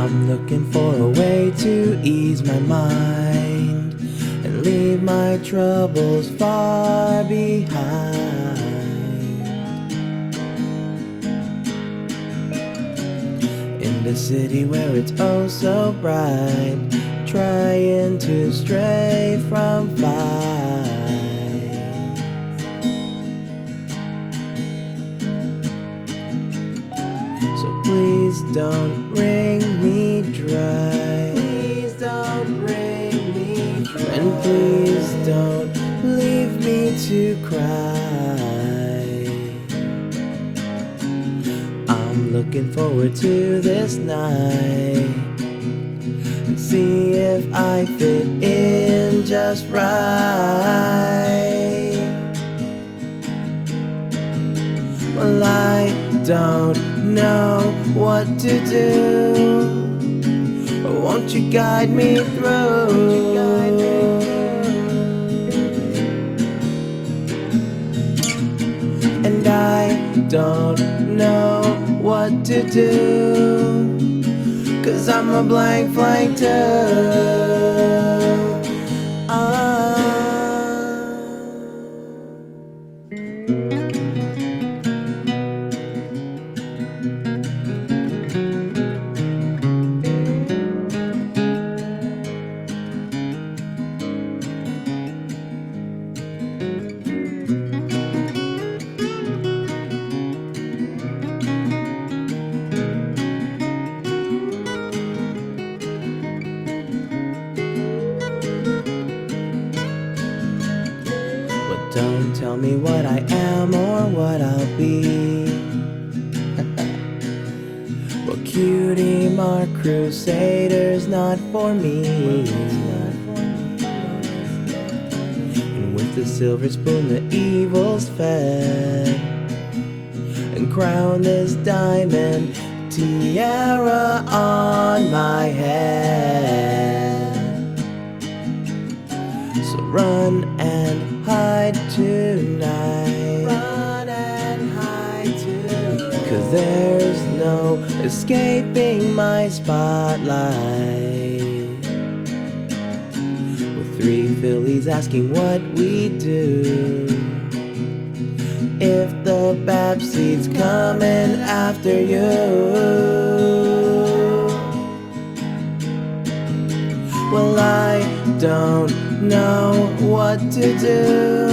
I'm looking for a way to ease my mind and leave my troubles far behind. In the city where it's oh so bright, trying to stray from fight. So please don't wring me dry. Please don't wring me dry. And please don't leave me to cry. I'm looking forward to this night and see if I fit in just right. Well, I don't know what to do. Won't you guide me through? And I don't know what to do, 'cause I'm a blank too. Don't tell me what I am or what I'll be. Well, cutie mark crusaders not for me. And with the silver spoon the evil's fed, and crown this diamond tiara on my head. So run and hide tonight. Run and hide tonight. 'Cause there's no escaping my spotlight. With three fillies asking what we do, if the Babseed's coming after you. Well, I don't know what to do.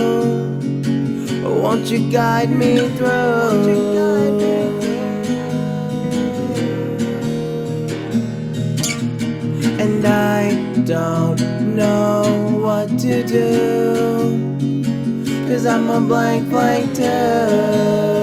Won't you guide me through? And I don't know what to do, 'cause I'm a blank too.